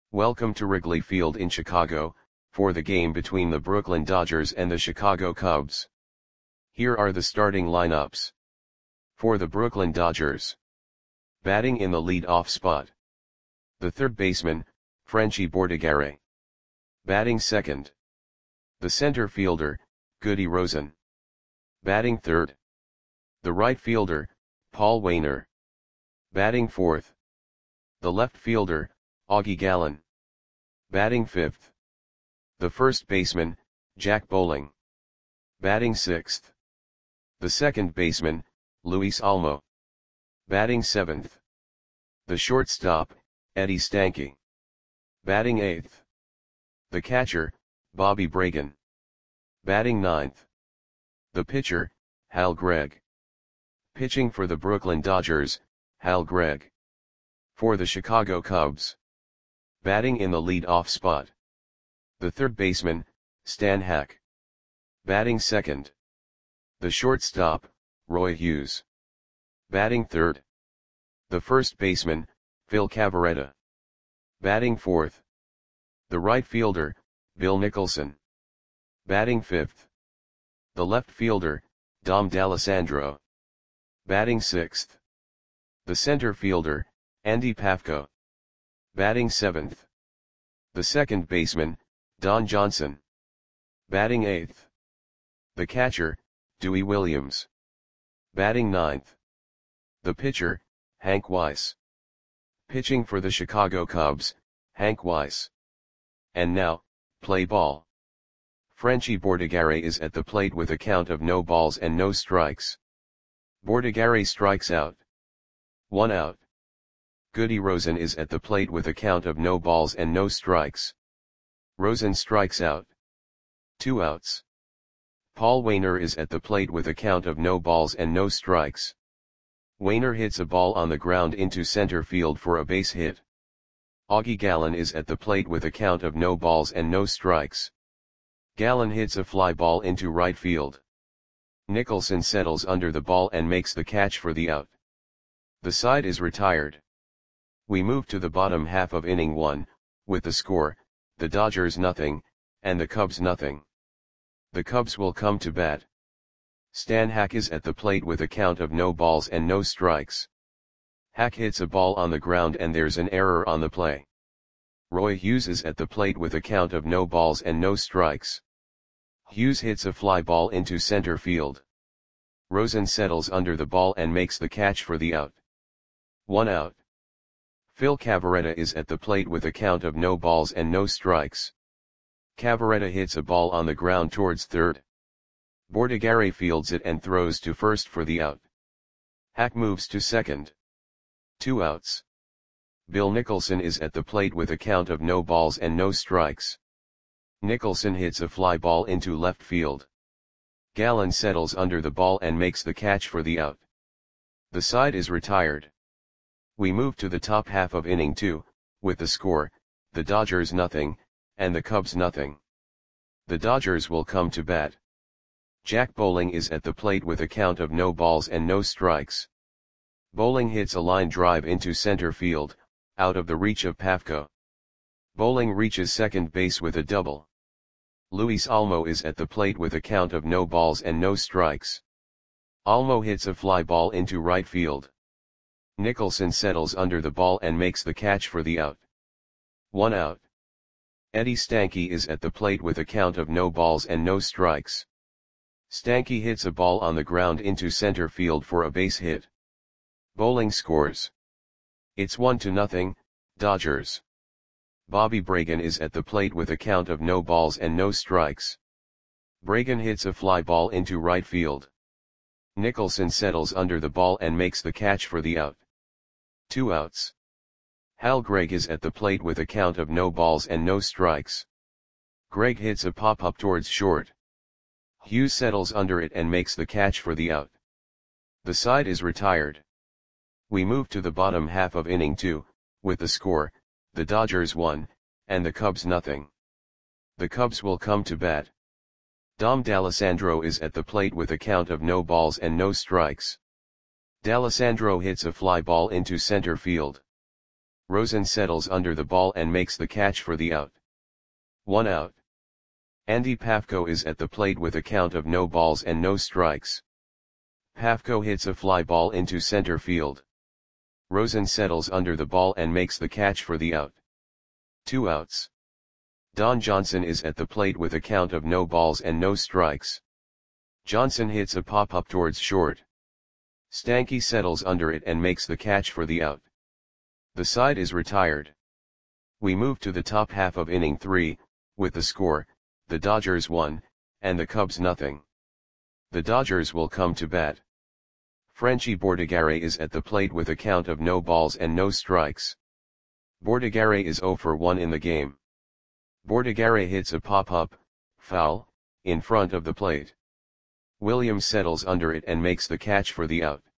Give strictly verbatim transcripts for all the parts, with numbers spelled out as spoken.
Welcome to Wrigley Field in Chicago, for the game between the Brooklyn Dodgers and the Chicago Cubs. Here are the starting lineups. For the Brooklyn Dodgers. Batting in the lead-off spot. The third baseman, Frenchie Bordigare. Batting second. The center fielder, Goody Rosen. Batting third. The right fielder, Paul Waner. Batting fourth. The left fielder, Augie Gallen. Batting fifth. The first baseman, Jack Bowling. Batting sixth. The second baseman, Luis Almo. Batting seventh. The shortstop, Eddie Stanky. Batting eighth. The catcher, Bobby Bragan. Batting ninth. The pitcher, Hal Gregg. Pitching for the Brooklyn Dodgers, Hal Gregg. For the Chicago Cubs. Batting in the lead-off spot. The third baseman, Stan Hack. Batting second. The shortstop, Roy Hughes. Batting third. The first baseman, Phil Cavarretta. Batting fourth. The right fielder, Bill Nicholson. Batting fifth. The left fielder, Dom D'Alessandro. Batting sixth. The center fielder, Andy Pafko. Batting seventh. The second baseman, Don Johnson. Batting eighth. The catcher, Dewey Williams. Batting ninth. The pitcher, Hank Weiss. Pitching for the Chicago Cubs, Hank Weiss. And now, play ball. Frenchie Bordigare is at the plate with a count of no balls and no strikes. Bordigare strikes out. One out. Goody Rosen is at the plate with a count of no balls and no strikes. Rosen strikes out. Two outs. Paul Waner is at the plate with a count of no balls and no strikes. Waner hits a ball on the ground into center field for a base hit. Augie Gallen is at the plate with a count of no balls and no strikes. Gallen hits a fly ball into right field. Nicholson settles under the ball and makes the catch for the out. The side is retired. We move to the bottom half of inning one, with the score, the Dodgers nothing, and the Cubs nothing. The Cubs will come to bat. Stan Hack is at the plate with a count of no balls and no strikes. Hack hits a ball on the ground and there's an error on the play. Roy Hughes is at the plate with a count of no balls and no strikes. Hughes hits a fly ball into center field. Rosen settles under the ball and makes the catch for the out. One out. Phil Cavarretta is at the plate with a count of no balls and no strikes. Cavarretta hits a ball on the ground towards third. Bordigare fields it and throws to first for the out. Hack moves to second. Two outs. Bill Nicholson is at the plate with a count of no balls and no strikes. Nicholson hits a fly ball into left field. Gallen settles under the ball and makes the catch for the out. The side is retired. We move to the top half of inning two, with the score, the Dodgers nothing, and the Cubs nothing. The Dodgers will come to bat. Jack Bowling is at the plate with a count of no balls and no strikes. Bowling hits a line drive into center field, out of the reach of Pafko. Bowling reaches second base with a double. Luis Almo is at the plate with a count of no balls and no strikes. Almo hits a fly ball into right field. Nicholson settles under the ball and makes the catch for the out. One out. Eddie Stanky is at the plate with a count of no balls and no strikes. Stanky hits a ball on the ground into center field for a base hit. Bowling scores. It's one to nothing, Dodgers. Bobby Bragan is at the plate with a count of no balls and no strikes. Bragan hits a fly ball into right field. Nicholson settles under the ball and makes the catch for the out. Two outs. Hal Gregg is at the plate with a count of no balls and no strikes. Gregg hits a pop-up towards short. Hughes settles under it and makes the catch for the out. The side is retired. We move to the bottom half of inning two, with the score, the Dodgers one, and the Cubs nothing. The Cubs will come to bat. Dom D'Alessandro is at the plate with a count of no balls and no strikes. D'Alessandro hits a fly ball into center field. Rosen settles under the ball and makes the catch for the out. One out. Andy Pafko is at the plate with a count of no balls and no strikes. Pafko hits a fly ball into center field. Rosen settles under the ball and makes the catch for the out. Two outs. Don Johnson is at the plate with a count of no balls and no strikes. Johnson hits a pop-up towards short. Stanky settles under it and makes the catch for the out. The side is retired. We move to the top half of inning three, with the score, the Dodgers one, and the Cubs nothing. The Dodgers will come to bat. Frenchy Bordigare is at the plate with a count of no balls and no strikes. Bordigare is zero for one in the game. Bordigare hits a pop-up, foul, in front of the plate. Williams settles under it and makes the catch for the out.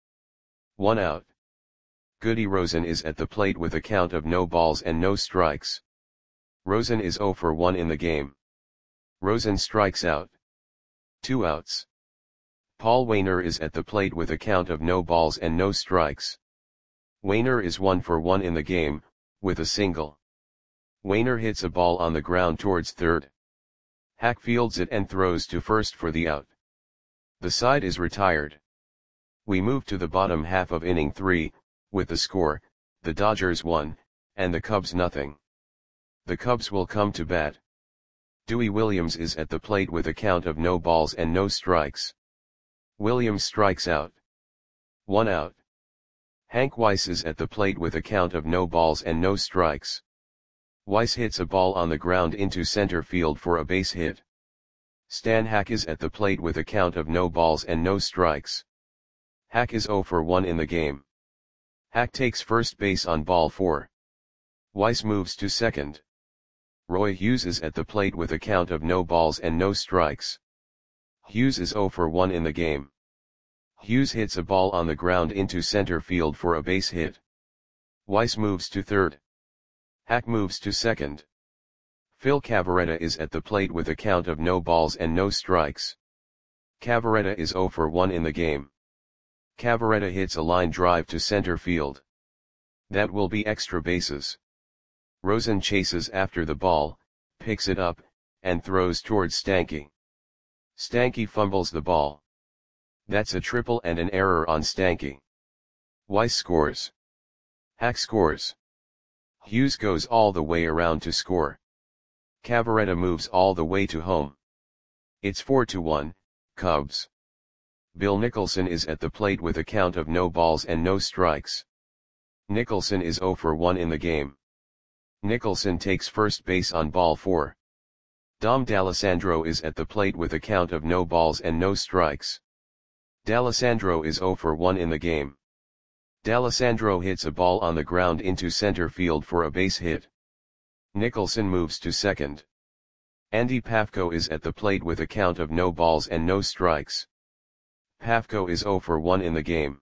One out. Goody Rosen is at the plate with a count of no balls and no strikes. Rosen is zero for one in the game. Rosen strikes out. Two outs. Paul Waner is at the plate with a count of no balls and no strikes. Waner is one for one in the game, with a single. Waner hits a ball on the ground towards third. Hack fields it and throws to first for the out. The side is retired. We move to the bottom half of inning three, with the score, the Dodgers one, and the Cubs nothing. The Cubs will come to bat. Dewey Williams is at the plate with a count of no balls and no strikes. Williams strikes out. One out. Hank Weiss is at the plate with a count of no balls and no strikes. Weiss hits a ball on the ground into center field for a base hit. Stan Hack is at the plate with a count of no balls and no strikes. Hack is zero for one in the game. Hack takes first base on ball four. Weiss moves to second. Roy Hughes is at the plate with a count of no balls and no strikes. Hughes is zero for one in the game. Hughes hits a ball on the ground into center field for a base hit. Weiss moves to third. Hack moves to second. Phil Cavarretta is at the plate with a count of no balls and no strikes. Cavarretta is zero for one in the game. Cavarretta hits a line drive to center field. That will be extra bases. Rosen chases after the ball, picks it up, and throws towards Stanky. Stanky fumbles the ball. That's a triple and an error on Stanky. Weiss scores. Hack scores. Hughes goes all the way around to score. Cavarretta moves all the way to home. It's four to one, Cubs. Bill Nicholson is at the plate with a count of no balls and no strikes. Nicholson is zero for one in the game. Nicholson takes first base on ball four. Dom D'Alessandro is at the plate with a count of no balls and no strikes. D'Alessandro is zero for one in the game. D'Alessandro hits a ball on the ground into center field for a base hit. Nicholson moves to second. Andy Pafko is at the plate with a count of no balls and no strikes. Pafko is zero for one in the game.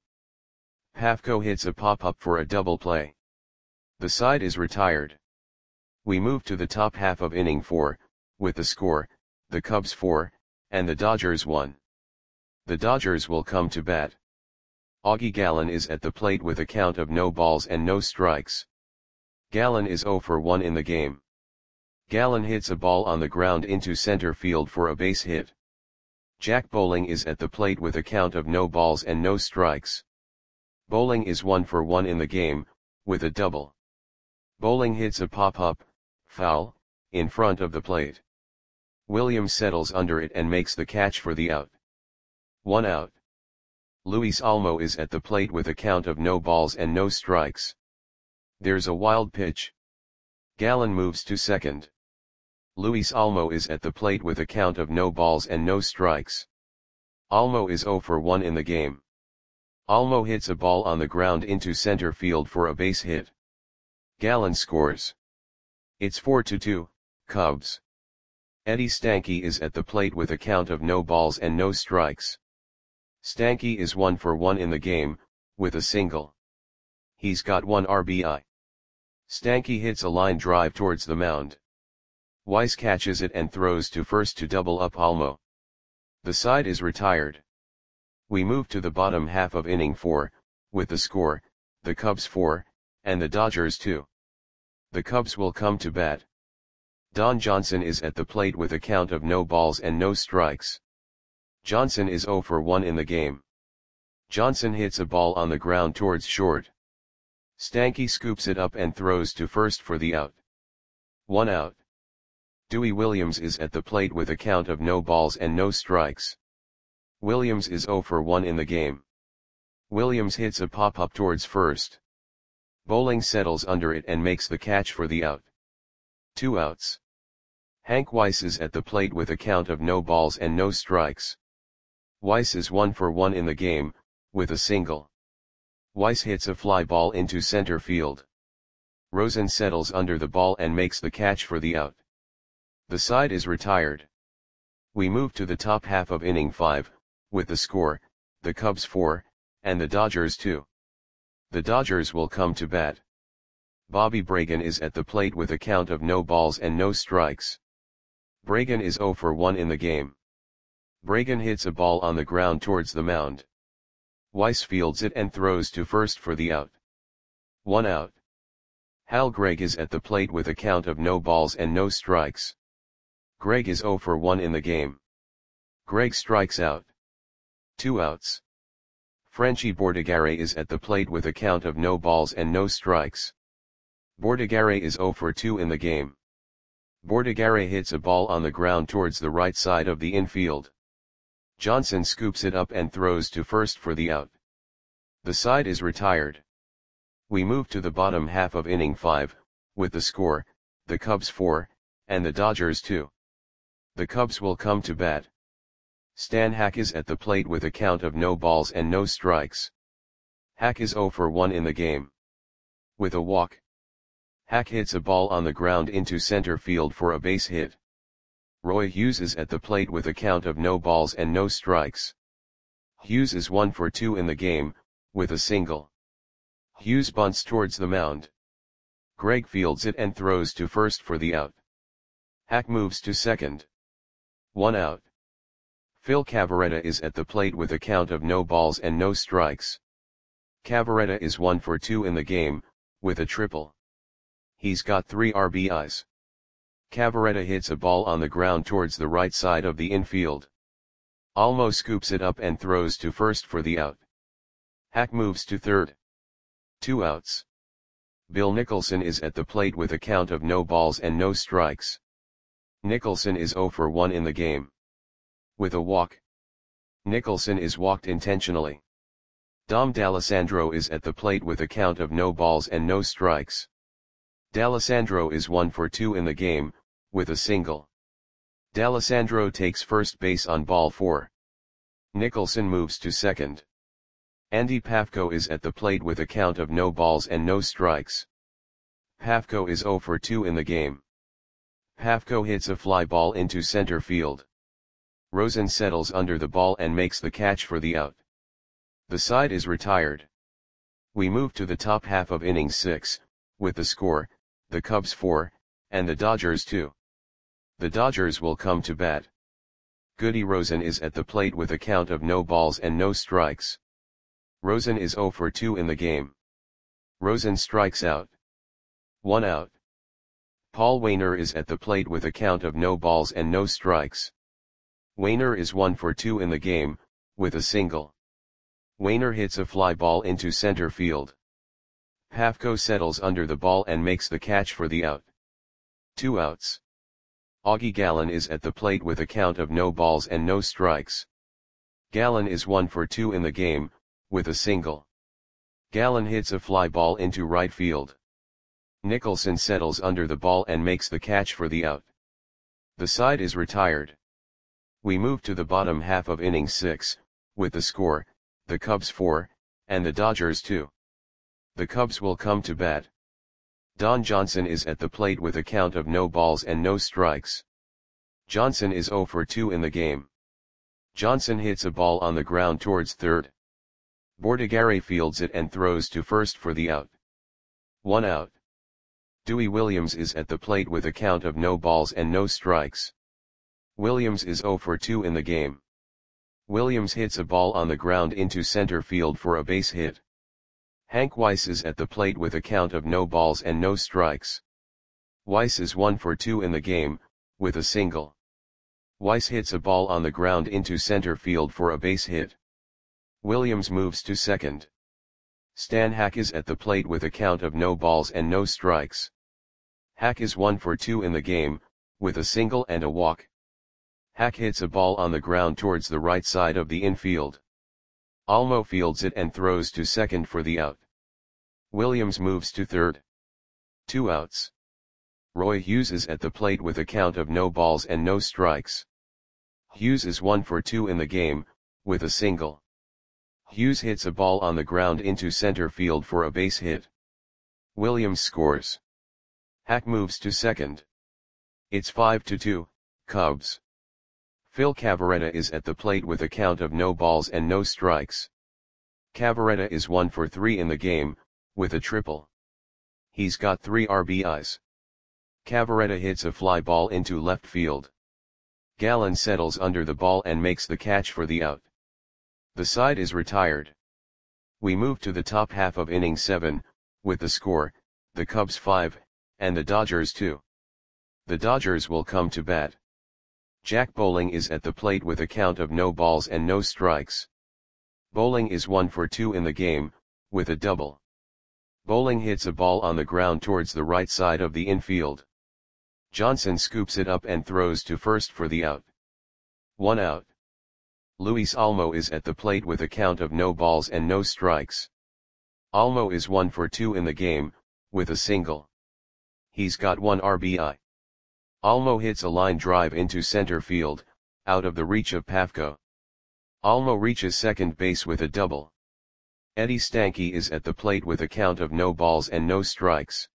Pafko hits a pop-up for a double play. The side is retired. We move to the top half of inning four, with the score, the Cubs four, and the Dodgers one. The Dodgers will come to bat. Augie Gallen is at the plate with a count of no balls and no strikes. Gallen is zero for one in the game. Gallen hits a ball on the ground into center field for a base hit. Jack Bowling is at the plate with a count of no balls and no strikes. Bowling is one for one in the game, with a double. Bowling hits a pop-up, foul, in front of the plate. Williams settles under it and makes the catch for the out. One out. Luis Almo is at the plate with a count of no balls and no strikes. There's a wild pitch. Gallen moves to second. Luis Almo is at the plate with a count of no balls and no strikes. Almo is zero for one in the game. Almo hits a ball on the ground into center field for a base hit. Gallen scores. It's four to two, Cubs. Eddie Stanky is at the plate with a count of no balls and no strikes. Stanky is one for one in the game, with a single. He's got one R B I. Stanky hits a line drive towards the mound. Weiss catches it and throws to first to double up Almo. The side is retired. We move to the bottom half of inning four, with the score, the Cubs four, and the Dodgers two. The Cubs will come to bat. Don Johnson is at the plate with a count of no balls and no strikes. Johnson is oh for one in the game. Johnson hits a ball on the ground towards short. Stanky scoops it up and throws to first for the out. One out. Dewey Williams is at the plate with a count of no balls and no strikes. Williams is oh for one in the game. Williams hits a pop-up towards first. Bowling settles under it and makes the catch for the out. Two outs. Hank Weiss is at the plate with a count of no balls and no strikes. Weiss is one for one in the game, with a single. Weiss hits a fly ball into center field. Rosen settles under the ball and makes the catch for the out. The side is retired. We move to the top half of inning five, with the score, the Cubs four, and the Dodgers two. The Dodgers will come to bat. Bobby Bragan is at the plate with a count of no balls and no strikes. Bragan is oh for one in the game. Bragan hits a ball on the ground towards the mound. Weiss fields it and throws to first for the out. One out. Hal Gregg is at the plate with a count of no balls and no strikes. Gregg is oh for one in the game. Gregg strikes out. Two outs. Frenchie Bordigare is at the plate with a count of no balls and no strikes. Bordigare is oh for two in the game. Bordigare hits a ball on the ground towards the right side of the infield. Johnson scoops it up and throws to first for the out. The side is retired. We move to the bottom half of inning five, with the score, the Cubs four, and the Dodgers two. The Cubs will come to bat. Stan Hack is at the plate with a count of no balls and no strikes. Hack is oh for one in the game. With a walk. Hack hits a ball on the ground into center field for a base hit. Roy Hughes is at the plate with a count of no balls and no strikes. Hughes is one for two in the game, with a single. Hughes bunts towards the mound. Gregg fields it and throws to first for the out. Hack moves to second. One out. Phil Cavarretta is at the plate with a count of no balls and no strikes. Cavarretta is one for two in the game, with a triple. He's got three R B Is. Cavarretta hits a ball on the ground towards the right side of the infield. Almo scoops it up and throws to first for the out. Hack moves to third. Two outs. Bill Nicholson is at the plate with a count of no balls and no strikes. Nicholson is oh for one in the game. With a walk. Nicholson is walked intentionally. Dom D'Alessandro is at the plate with a count of no balls and no strikes. D'Alessandro is one for two in the game, with a single. D'Alessandro takes first base on ball four. Nicholson moves to second. Andy Pafko is at the plate with a count of no balls and no strikes. Pafko is oh for two in the game. Pafko hits a fly ball into center field. Rosen settles under the ball and makes the catch for the out. The side is retired. We move to the top half of inning six, with the score, the Cubs four, and the Dodgers two. The Dodgers will come to bat. Goody Rosen is at the plate with a count of no balls and no strikes. Rosen is oh for two in the game. Rosen strikes out. One out. Paul Waner is at the plate with a count of no balls and no strikes. Waner is one for two in the game, with a single. Waner hits a fly ball into center field. Pafko settles under the ball and makes the catch for the out. Two outs. Augie Gallen is at the plate with a count of no balls and no strikes. Gallen is one for two in the game, with a single. Gallen hits a fly ball into right field. Nicholson settles under the ball and makes the catch for the out. The side is retired. We move to the bottom half of inning six, with the score, the Cubs four, and the Dodgers two. The Cubs will come to bat. Don Johnson is at the plate with a count of no balls and no strikes. Johnson is oh for two in the game. Johnson hits a ball on the ground towards third. Bordigare fields it and throws to first for the out. One out. Dewey Williams is at the plate with a count of no balls and no strikes. Williams is oh for two in the game. Williams hits a ball on the ground into center field for a base hit. Hank Weiss is at the plate with a count of no balls and no strikes. Weiss is one for two in the game, with a single. Weiss hits a ball on the ground into center field for a base hit. Williams moves to second. Stan Hack is at the plate with a count of no balls and no strikes. Hack is one for two in the game, with a single and a walk. Hack hits a ball on the ground towards the right side of the infield. Almo fields it and throws to second for the out. Williams moves to third. Two outs. Roy Hughes is at the plate with a count of no balls and no strikes. Hughes is one for two in the game, with a single. Hughes hits a ball on the ground into center field for a base hit. Williams scores. Hack moves to second. It's five to two, Cubs. Phil Cavarretta is at the plate with a count of no balls and no strikes. Cavarretta is one for three in the game, with a triple. He's got three R B Is. Cavarretta hits a fly ball into left field. Gallen settles under the ball and makes the catch for the out. The side is retired. We move to the top half of inning seven, with the score, the Cubs five, and the Dodgers two. The Dodgers will come to bat. Jack Bowling is at the plate with a count of no balls and no strikes. Bowling is one for two in the game, with a double. Bowling hits a ball on the ground towards the right side of the infield. Johnson scoops it up and throws to first for the out. One out. Luis Almo is at the plate with a count of no balls and no strikes. Almo is one for two in the game, with a single. He's got one R B I. Almo hits a line drive into center field, out of the reach of Pafko. Almo reaches second base with a double. Eddie Stanky is at the plate with a count of no balls and no strikes.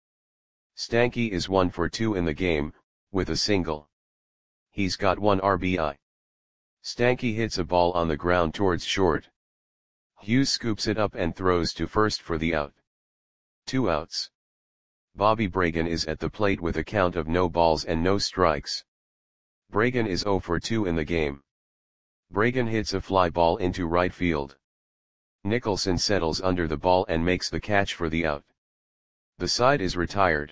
Stanky is one for two in the game, with a single. He's got one R B I. Stanky hits a ball on the ground towards short. Hughes scoops it up and throws to first for the out. Two outs. Bobby Bragan is at the plate with a count of no balls and no strikes. Bragan is zero for two in the game. Bragan hits a fly ball into right field. Nicholson settles under the ball and makes the catch for the out. The side is retired.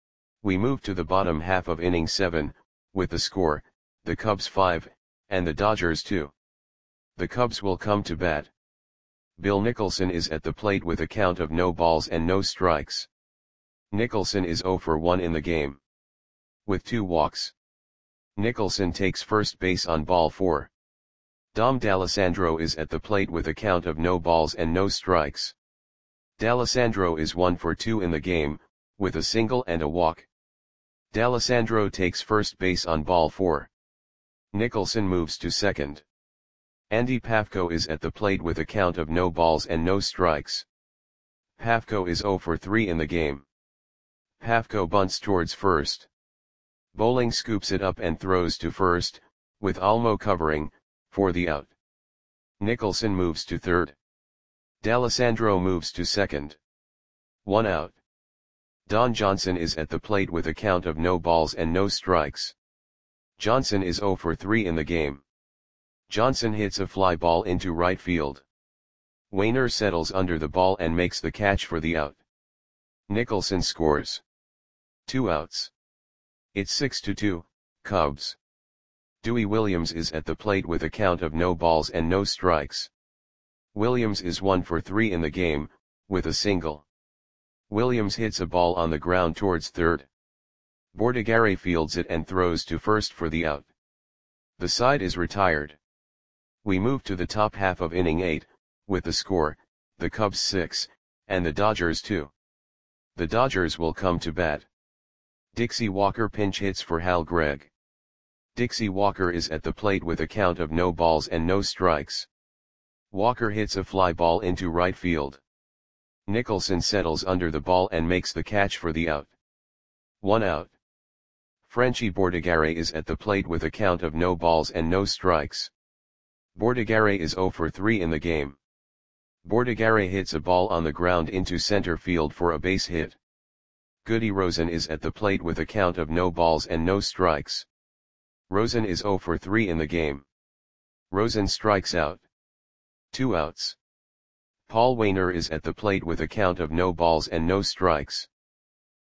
We move to the bottom half of inning seven, with the score, the Cubs five, and the Dodgers two. The Cubs will come to bat. Bill Nicholson is at the plate with a count of no balls and no strikes. Nicholson is zero for one in the game. With two walks. Nicholson takes first base on ball four. Dom D'Alessandro is at the plate with a count of no balls and no strikes. D'Alessandro is one for two in the game, with a single and a walk. D'Alessandro takes first base on ball four. Nicholson moves to second. Andy Pafko is at the plate with a count of no balls and no strikes. Pafko is zero for three in the game. Pafko bunts towards first. Bowling scoops it up and throws to first, with Almo covering, for the out. Nicholson moves to third. D'Alessandro moves to second. One out. Don Johnson is at the plate with a count of no balls and no strikes. Johnson is zero for three in the game. Johnson hits a fly ball into right field. Wainer settles under the ball and makes the catch for the out. Nicholson scores. Two outs. It's six to two, Cubs. Dewey Williams is at the plate with a count of no balls and no strikes. Williams is one for three in the game, with a single. Williams hits a ball on the ground towards third. Bordigare fields it and throws to first for the out. The side is retired. We move to the top half of inning eight, with the score, the Cubs six, and the Dodgers two. The Dodgers will come to bat. Dixie Walker pinch hits for Hal Gregg. Dixie Walker is at the plate with a count of no balls and no strikes. Walker hits a fly ball into right field. Nicholson settles under the ball and makes the catch for the out. One out. Frenchie Bordigare is at the plate with a count of no balls and no strikes. Bordigare is zero for three in the game. Bordigare hits a ball on the ground into center field for a base hit. Goody Rosen is at the plate with a count of no balls and no strikes. Rosen is zero for three in the game. Rosen strikes out. Two outs. Paul Wainer is at the plate with a count of no balls and no strikes.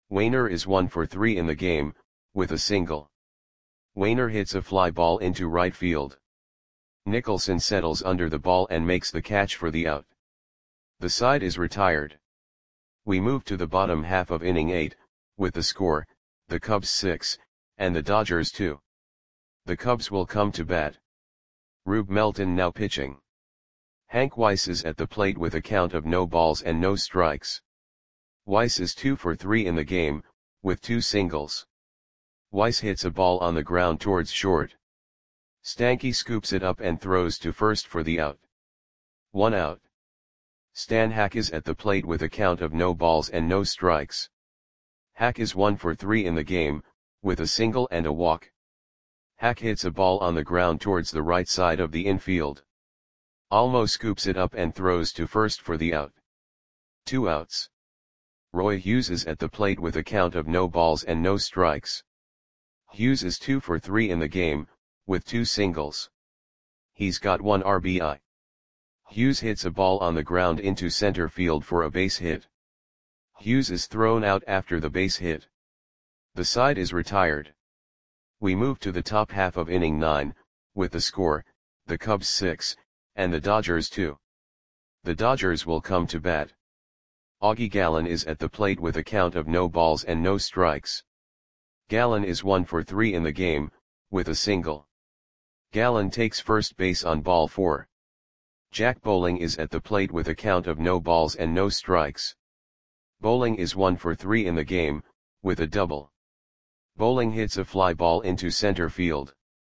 Wainer is one for three in the game, with a single. Wainer hits a fly ball into right field. Nicholson settles under the ball and makes the catch for the out. The side is retired. We move to the bottom half of inning eight, with the score, the Cubs six, and the Dodgers two. The Cubs will come to bat. Rube Melton now pitching. Hank Weiss is at the plate with a count of no balls and no strikes. Weiss is two for three in the game, with two singles. Weiss hits a ball on the ground towards short. Stanky scoops it up and throws to first for the out. One out. Stan Hack is at the plate with a count of no balls and no strikes. Hack is one for three in the game, with a single and a walk. Hack hits a ball on the ground towards the right side of the infield. Almo scoops it up and throws to first for the out. Two outs. Roy Hughes is at the plate with a count of no balls and no strikes. Hughes is two for three in the game, with two singles. He's got one R B I. Hughes hits a ball on the ground into center field for a base hit. Hughes is thrown out after the base hit. The side is retired. We move to the top half of inning nine, with the score, the Cubs six, and the Dodgers two. The Dodgers will come to bat. Augie Gallen is at the plate with a count of no balls and no strikes. Gallen is one for three in the game, with a single. Gallen takes first base on ball four. Jack Bowling is at the plate with a count of no balls and no strikes. Bowling is one for three in the game, with a double. Bowling hits a fly ball into center field.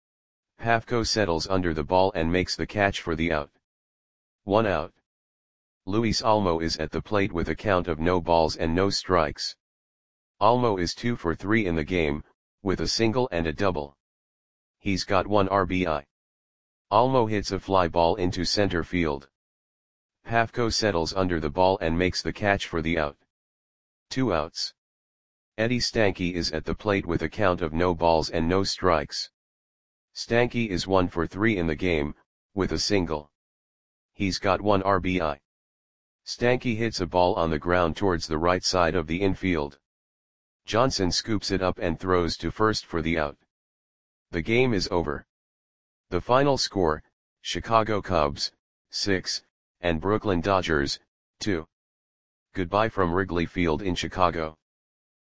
Pafko settles under the ball and makes the catch for the out. One out. Luis Almo is at the plate with a count of no balls and no strikes. Almo is two for three in the game, with a single and a double. He's got one R B I. Almo hits a fly ball into center field. Pafko settles under the ball and makes the catch for the out. Two outs. Eddie Stanky is at the plate with a count of no balls and no strikes. Stanky is one for three in the game, with a single. He's got one R B I. Stanky hits a ball on the ground towards the right side of the infield. Johnson scoops it up and throws to first for the out. The game is over. The final score, Chicago Cubs, six, and Brooklyn Dodgers, two. Goodbye from Wrigley Field in Chicago.